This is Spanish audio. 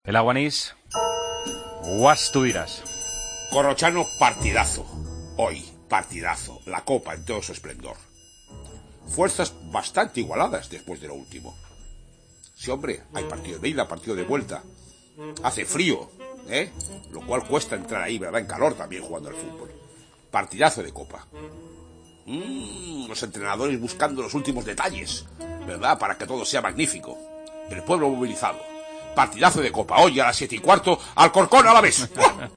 El Aguanís, Guas, tú dirás. Corrochano, partidazo. Hoy, partidazo. La Copa en todo su esplendor. Fuerzas bastante igualadas después de lo último. Sí, hombre, hay partido de ida, partido de vuelta. Hace frío, ¿eh? Lo cual cuesta entrar ahí, ¿verdad? En calor también jugando al fútbol. Partidazo de Copa. Los entrenadores buscando los últimos detalles, ¿verdad? Para que todo sea magnífico. El pueblo movilizado. Partidazo de Copa. Hoy a las 7:15, Alcorcón a la vez.